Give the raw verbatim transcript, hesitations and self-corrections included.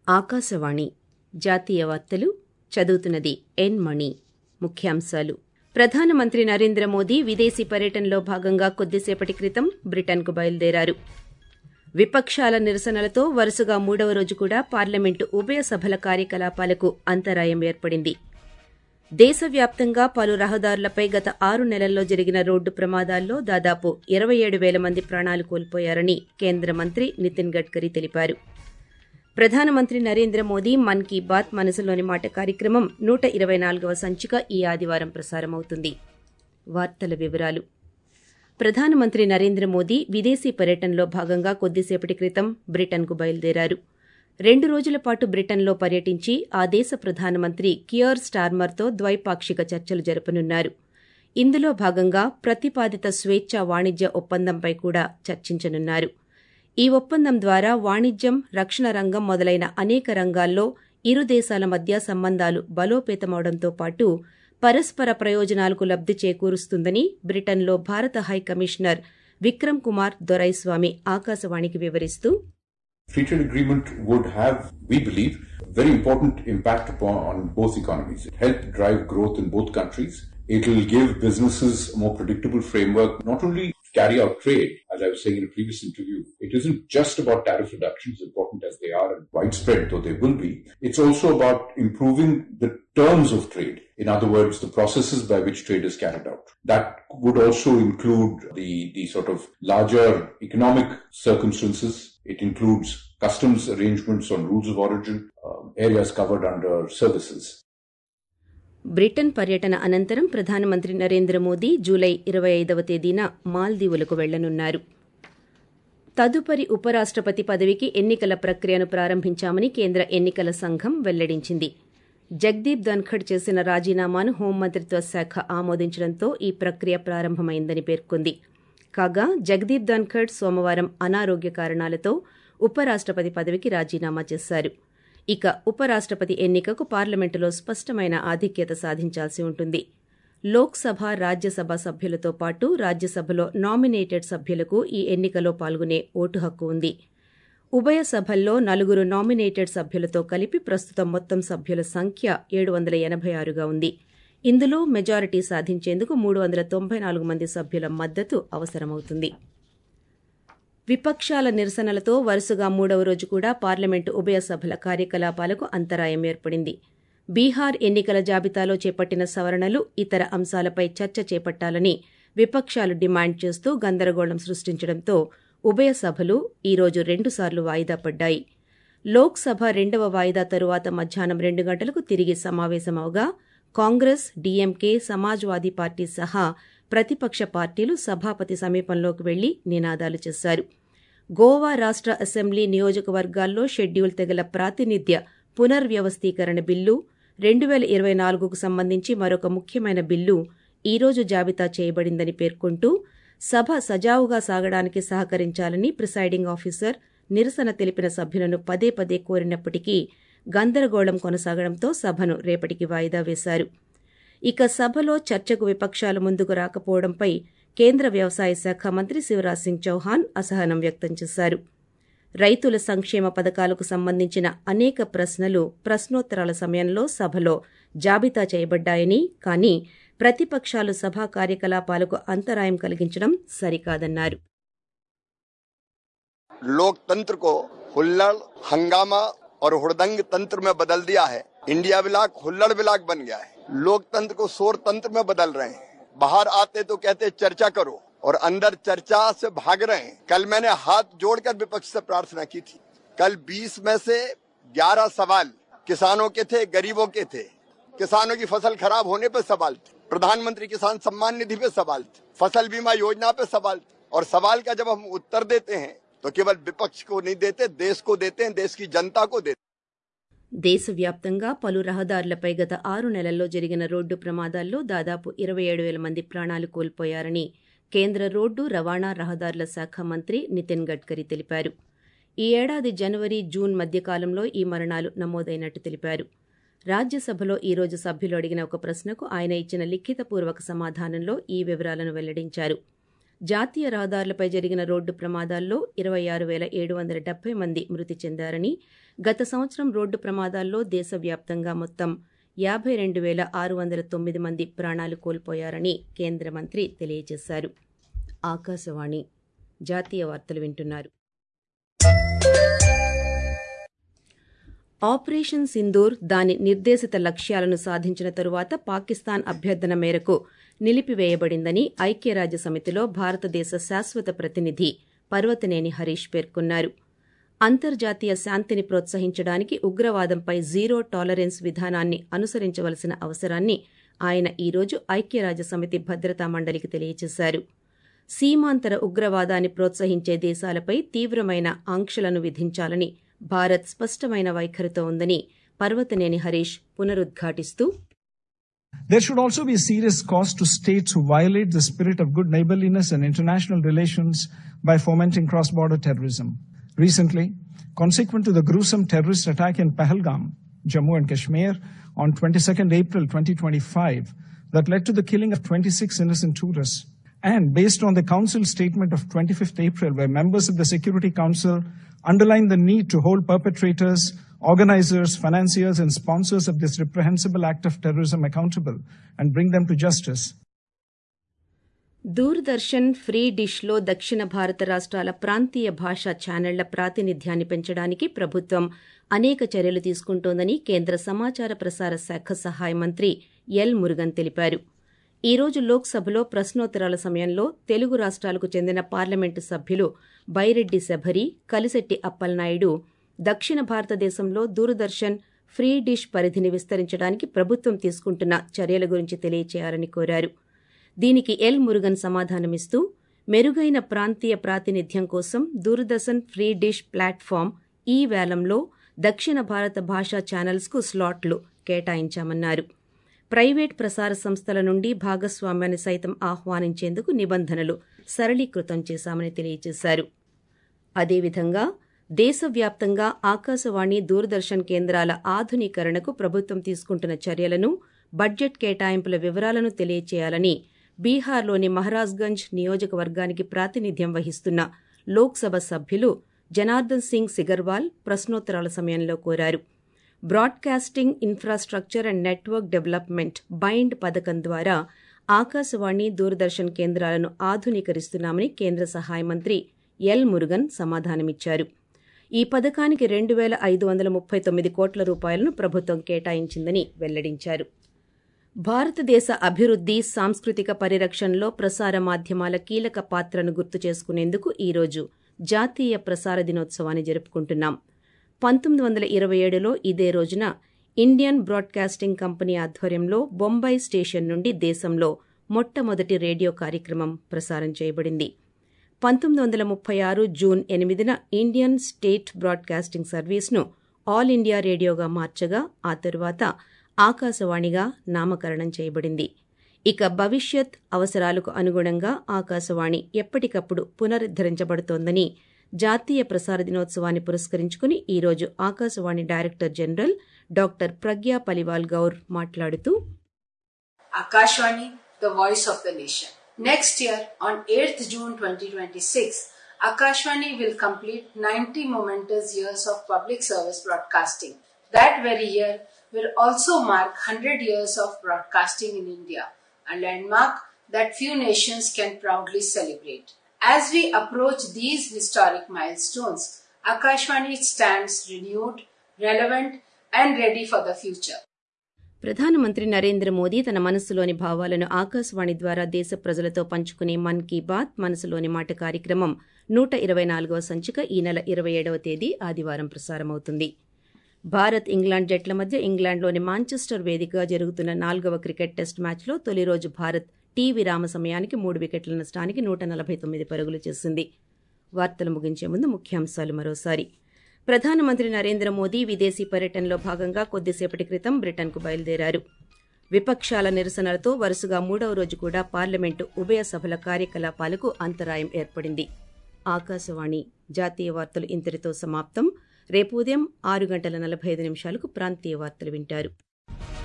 ఆకాశవాణి జాతీయ వార్తలు చదువుతున్నది ఎన్ మణి. ముఖ్యాంశాలు. ప్రధానమంత్రి నరేంద్ర మోదీ విదేశీ పర్యటనలో భాగంగా కొద్దిసేపటి క్రితం బ్రిటన్కు బయలుదేరారు. విపక్షాల నిరసనలతో వరుసగా మూడవ రోజు కూడా పార్లమెంటు ఉభయ సభల కార్యకలాపాలకు అంతరాయం ఏర్పడింది. దేశవ్యాప్తంగా పలు రహదారులపై గత ఆరు నెలల్లో జరిగిన రోడ్డు ప్రమాదాల్లో దాదాపు ఇరవై ఏడు వేల మంది ప్రాణాలు కోల్పోయారని కేంద్ర మంత్రి నితిన్ గడ్కరీ తెలిపారు. ప్రధానమంత్రి నరేంద్ర మోదీ మన్ కీ బాత్ మనసులోని మాట కార్యక్రమం నూట ఇరవై నాలుగవ సంచిక ఈ ఆదివారం ప్రసారమవుతుంది. వార్తల వివరాలు. ప్రధానమంత్రి నరేంద్ర మోదీ విదేశీ పర్యటనలో భాగంగా కొద్దిసేపటి క్రితం బ్రిటన్కు బయలుదేరారు. రెండు రోజుల పాటు బ్రిటన్లో పర్యటించి ఆ దేశ ప్రధానమంత్రి కియర్ స్టార్మర్తో ద్వైపాక్షిక చర్చలు జరపనున్నారు. ఇందులో భాగంగా ప్రతిపాదిత స్వేచ్ఛా వాణిజ్య ఒప్పందంపై కూడా చర్చించనున్నారు. ఈ ఒప్పందం ద్వారా వాణిజ్యం, రక్షణ రంగం మొదలైన అనేక రంగాల్లో ఇరు దేశాల మధ్య సంబంధాలు బలోపేతమవడంతో పాటు పరస్పర ప్రయోజనాలకు లబ్ది చేకూరుస్తుందని బ్రిటన్లో భారత హై కమిషనర్ విక్రమ్ కుమార్ దొరైస్వామి ఆకాశవాణికి వివరిస్తూ, Free trade agreement would have, we believe, very important impact upon on both economies. It help drive growth in both countries. It will give businesses a more predictable framework, not only carry out trade, as I was saying in a previous interview. It isn't just about tariff reductions, important as they are and widespread though they will be. It's also about improving the terms of trade. In other words, the processes by which trade is carried out. That would also include the, the sort of larger economic circumstances. It includes customs arrangements on rules of origin, uh, areas covered under services. Britain పర్యటన అనంతరం ప్రధానమంత్రి Narendra Modi July ఇరవై ఐదవ తేదీన మాల్దీవులకు వెళ్లనున్నారు. తదుపరి ఉపరాష్టపతి పదవికి ఎన్నికల ప్రక్రియను ప్రారంభించామని కేంద్ర ఎన్నికల సంఘం వెల్లడించింది. జగదీప్ ధన్ఖడ్ చేసిన రాజీనామాను హోంమంత్రిత్వ శాఖ ఆమోదించడంతో ఈ ప్రక్రియ ప్రారంభమైందని పేర్కొంది. కాగా జగదీప్ ధన్ఖడ్ సోమవారం అనారోగ్య కారణాలతో ఉపరాష్టపతి పదవికి రాజీనామా చేశారు. ఇక ఉపరాష్టపతి ఎన్నికకు పార్లమెంటులో స్పష్టమైన ఆధిక్యత సాధించాల్సి ఉంటుంది. లోక్సభ, రాజ్యసభ సభ్యులతో పాటు రాజ్యసభలో నామినేటెడ్ సభ్యులకు ఈ ఎన్నికలో పాల్గొనే ఓటు హక్కు ఉంది. ఉభయ సభల్లో నలుగురు నామినేటెడ్ సభ్యులతో కలిపి ప్రస్తుతం మొత్తం సభ్యుల సంఖ్య ఏడు వందల ఎనభై ఆరుగా ఉంది. ఇందులో మెజారిటీ సాధించేందుకు మూడు వందల తొంభై నాలుగు మంది సభ్యుల మద్దతు అవసరమవుతుంది. విపక్షాల నిరసనలతో వరుసగా మూడవ రోజు కూడా పార్లమెంటు ఉభయ సభల కార్యకలాపాలకు అంతరాయం ఏర్పడింది. బీహార్ ఎన్నికల జాబితాలో చేపట్టిన సవరణలు, ఇతర అంశాలపై చర్చ చేపట్టాలని విపక్షాలు డిమాండ్ చేస్తూ గందరగోళం సృష్టించడంతో ఉభయ సభలు ఈరోజు రెండుసార్లు వాయిదా పడ్డాయి. లోక్సభ రెండవ వాయిదా తరువాత మధ్యాహ్నం రెండు గంటలకు తిరిగి సమావేశమవగా కాంగ్రెస్, డీఎంకే, సమాజ్వాదీ పార్టీ సహా ప్రతిపక్ష పార్టీలు సభాపతి సమీపంలోకి వెళ్లి నినాదాలు చేశారు. గోవా రాష్ట అసెంబ్లీ నియోజకవర్గాల్లో షెడ్యూల్ తెగల ప్రాతినిధ్య పునర్వ్యవస్థీకరణ బిల్లు, రెండు వేల ఇరవై నాలుగుకు సంబంధించి మరొక ముఖ్యమైన బిల్లు ఈరోజు జాబితా చేయబడిందని పేర్కొంటూ సభ సజావుగా సాగడానికి సహకరించాలని ప్రిసైడింగ్ ఆఫీసర్ నిరసన తెలిపిన సభ్యులను పదే పదే కోరినప్పటికీ గందరగోళం కొనసాగడంతో సభను రేపటికి వాయిదా వేశారు. ఇక సభలో చర్చకు విపక్షాలు ముందుకు రాకపోవడంపై కేంద్ర వ్యవసాయ శాఖ మంత్రి శివరాజ్ సింగ్ చౌహాన్ అసహనం వ్యక్తం చేశారు. రైతుల సంక్షేమ పథకాలకు సంబంధించిన అనేక ప్రశ్నలు ప్రశ్నోత్తరాల సమయంలో సభలో జాబితా చేయబడ్డాయని, కానీ ప్రతిపక్షాలు సభా కార్యకలాపాలకు అంతరాయం కలిగించడం సరికాదన్నారు. लोकतंत्र को हुल्लड़, हंगामा और हुड़दंग तंत्र में बदल दिया है. इंडिया ब्लॉक हुल्लड़ ब्लॉक बन गया है. लोकतंत्र को शोर तंत्र में बदल रहे हैं. बाहर आते तो कहते चर्चा करो और अंदर चर्चा से भाग रहे हैं. कल मैंने हाथ जोड़कर विपक्ष से प्रार्थना की थी. कल बीस में से ग्यारह सवाल किसानों के थे, गरीबों के थे. किसानों की फसल खराब होने पर सवाल थे, प्रधानमंत्री किसान सम्मान निधि पे सवाल थे, फसल बीमा योजना पे सवाल थे. और सवाल का जब हम उत्तर देते हैं तो केवल विपक्ष को नहीं देते, देश को देते हैं, देश की जनता को देते. దేశవ్యాప్తంగా పలు రహదారులపై గత ఆరు నెలల్లో జరిగిన రోడ్డు ప్రమాదాల్లో దాదాపు ఇరవై ఏడు వేల మంది ప్రాణాలు కోల్పోయారని కేంద్ర రోడ్డు రవాణా రహదారుల శాఖ మంత్రి నితిన్ గడ్కరీ తెలిపారు. ఈ ఏడాది జనవరి, జూన్ మధ్యకాలంలో ఈ మరణాలు నమోదైనట్టు తెలిపారు. రాజ్యసభలో ఈరోజు సభ్యులు అడిగిన ఒక ప్రశ్నకు ఆయన ఇచ్చిన లిఖితపూర్వక సమాధానంలో ఈ వివరాలను వెల్లడించారు. జాతీయ రహదారులపై జరిగిన రోడ్డు ప్రమాదాల్లో ఇరవై ఆరు వేల ఏడు వందల డెబ్బై మంది మృతి చెందారని, గత సంవత్సరం రోడ్డు ప్రమాదాల్లో దేశవ్యాప్తంగా మొత్తం యాభై రెండు వేల ఆరు వందల తొమ్మిది మంది ప్రాణాలు కోల్పోయారని కేంద్ర మంత్రి తెలియజేశారు. ఆకాశవాణి జాతీయ వార్తలు వింటున్నారు. ఆపరేషన్ సింధూర్ దాని నిర్దేశిత లక్ష్యాలను సాధించిన తరువాత పాకిస్తాన్ అభ్యర్థన మేరకు నిలిపివేయబడిందని ఐక్యరాజ్యసమితిలో భారతదేశ శాశ్వత ప్రతినిధి పర్వతనేని హరీష్ పేర్కొన్నారు. అంతర్జాతీయ శాంతిని ప్రోత్సహించడానికి ఉగ్రవాదంపై జీరో టాలరెన్స్ విధానాన్ని అనుసరించవలసిన అవసరాన్ని ఆయన ఈరోజు ఐక్యరాజ్యసమితి భద్రతా మండలికి తెలియజేశారు. సీమాంతర ఉగ్రవాదాన్ని ప్రోత్సహించే దేశాలపై తీవ్రమైన ఆంక్షలను విధించాలని భారత్ స్పష్టమైన వైఖరితో ఉందని పర్వతనేని హరీష్ పునరుద్ఘాటిస్తూ, There should also be a serious cost to states who violate the spirit of good neighborliness and international relations by fomenting cross-border terrorism. Recently, consequent to the gruesome terrorist attack in Pahalgam, Jammu and Kashmir, on twenty-second April twenty twenty-five, that led to the killing of twenty-six innocent tourists, and based on the Council statement of twenty-fifth April, where members of the Security Council underlined the need to hold perpetrators, organizers, financiers, and sponsors of this reprehensible act of terrorism accountable and bring them to justice. Doordarshan free డిష్లో దక్షిణ భారత రాష్ట్రాల ప్రాంతీయ భాషా ఛానళ్ల ప్రాతినిధ్యాన్ని పెంచడానికి ప్రభుత్వం అనేక చర్యలు తీసుకుంటోందని కేంద్ర సమాచార ప్రసార శాఖ సహాయ మంత్రి ఎల్ మురుగన్ తెలిపారు. ఈ రోజు లోక్సభలో ప్రశ్నోత్తరాల సమయంలో తెలుగు రాష్ట్రాలకు చెందిన పార్లమెంటు సభ్యులు బైరెడ్డి శబరి, కలిశెట్టి అప్పలనాయుడు దక్షిణ భారతదేశంలో దూరదర్శన్ ఫ్రీ డిష్ పరిధిని విస్తరించడానికి ప్రభుత్వం తీసుకుంటున్న చర్యల గురించి తెలియచేయాలని కోరారు. దీనికి ఎల్ మురుగన్ సమాధానమిస్తూ, మెరుగైన ప్రాంతీయ ప్రాతినిధ్యం కోసం దూరదర్శన్ ఫ్రీ డిష్ ప్లాట్ఫామ్ ఈ వేలంలో దక్షిణ భారత భాషా ఛానల్స్కు స్లాట్లు కేటాయించామన్నారు. ప్రైవేట్ ప్రసార సంస్థల నుండి భాగస్వామ్యాన్ని సైతం ఆహ్వానించేందుకు నిబంధనలు సరళీకృతం చేశామని తెలియజేశారు. అదేవిధంగా దేశవ్యాప్తంగా ఆకాశవాణి, దూరదర్శన్ కేంద్రాల ఆధునీకరణకు ప్రభుత్వం తీసుకుంటున్న చర్యలను, బడ్జెట్ కేటాయింపుల వివరాలను తెలియచేయాలని బీహార్లోని మహారాజ్గంజ్ నియోజకవర్గానికి ప్రాతినిధ్యం వహిస్తున్న లోక్సభ సభ్యులు జనార్దన్ సింగ్ సిగర్వాల్ ప్రశ్నోత్తరాల సమయంలో కోరారు. Broadcasting infrastructure and network development BIND పథకం ద్వారా ఆకాశవాణి, దూరదర్శన్ కేంద్రాలను ఆధునీకరిస్తున్నామని కేంద్ర సహాయ మంత్రి ఎల్ మురుగన్ సమాధానమిచ్చారు. ఈ పథకానికి రెండు వేల ఐదు వందల ముప్పై తొమ్మిది కోట్ల రూపాయలను ప్రభుత్వం కేటాయించిందని వెల్లడించారు. భారతదేశ అభివృద్ధి, సాంస్కృతిక పరిరక్షణలో ప్రసార మాధ్యమాల కీలక పాత్రను గుర్తు చేసుకునేందుకు ఈరోజు జాతీయ ప్రసార దినోత్సవాన్ని జరుపుకుంటున్నాం. పంతొమ్మిది వందల ఇరవై ఏడులో ఇదే రోజున ఇండియన్ బ్రాడ్కాస్టింగ్ కంపెనీ ఆధ్వర్యంలో బొంబాయి స్టేషన్ నుండి దేశంలో మొట్టమొదటి రేడియో కార్యక్రమం ప్రసారం చేయబడింది. పంతొమ్మిది వందల ముప్పై ఆరు జూన్ ఎనిమిదిన ఇండియన్ స్టేట్ బ్రాడ్కాస్టింగ్ సర్వీస్ను ఆల్ ఇండియా రేడియోగా మార్చగా ఆ తరువాత ఆకాశవాణిగా నామకరణం చేయబడింది. ఇక భవిష్యత్ అవసరాలకు అనుగుణంగా ఆకాశవాణి ఎప్పటికప్పుడు పునరుద్ధరించబడుతోందని జాతీయ ప్రసార దినోత్సవాన్ని పురస్కరించుకుని ఈరోజు Akashvani director general doctor Pragya Paliwal Gaur మాట్లాడుతూ, Akashvani, the voice of the nation. Next year, on eighth June twenty twenty-six, Akashvani will complete ninety momentous years of public service broadcasting. That very year will also mark one hundred years of broadcasting in India, a landmark that few nations can proudly celebrate. As we approach these historic milestones, Akashvani stands renewed, relevant, and ready for the future. ప్రధానమంత్రి నరేంద్ర మోదీ తన మనసులోని భావాలను ఆకాశవాణి ద్వారా దేశ ప్రజలతో పంచుకునే మన్ కీ బాత్ మనసులోని మాట కార్యక్రమం నూట ఇరవై నాలుగవ సంచిక ఈ నెల ఇరవై ఏడవ తేదీ ఆదివారం ప్రసారమవుతుంది. భారత్, ఇంగ్లాండ్ జట్ల మధ్య ఇంగ్లాండ్లోని మాంచెస్టర్ వేదికగా జరుగుతున్న నాలుగవ క్రికెట్ టెస్ట్ మ్యాచ్లో తొలి రోజు భారత్ టీ విరామ సమయానికి మూడు వికెట్ల నష్టానికి నూట నలభై తొమ్మిది పరుగులు చేసింది. వార్తలు ముగించే ముందు ముఖ్యాంశాలు మరోసారి. ప్రధానమంత్రి నరేంద్ర మోదీ విదేశీ పర్యటనలో భాగంగా కొద్దిసేపటి క్రితం బ్రిటన్కు బయలుదేరారు. విపక్షాల నిరసనలతో వరుసగా మూడవ రోజు కూడా పార్లమెంటు ఉభయ సభల కార్యకలాపాలకు అంతరాయం ఏర్పడింది. ఆకాశవాణి జాతీయ వార్తలు ఇంతటితో సమాప్తం. రేపు ఉదయం ఆరు గంటల నలభై ఐదు నిమిషాలకు ప్రాంతీయ వార్తలు వింటారు.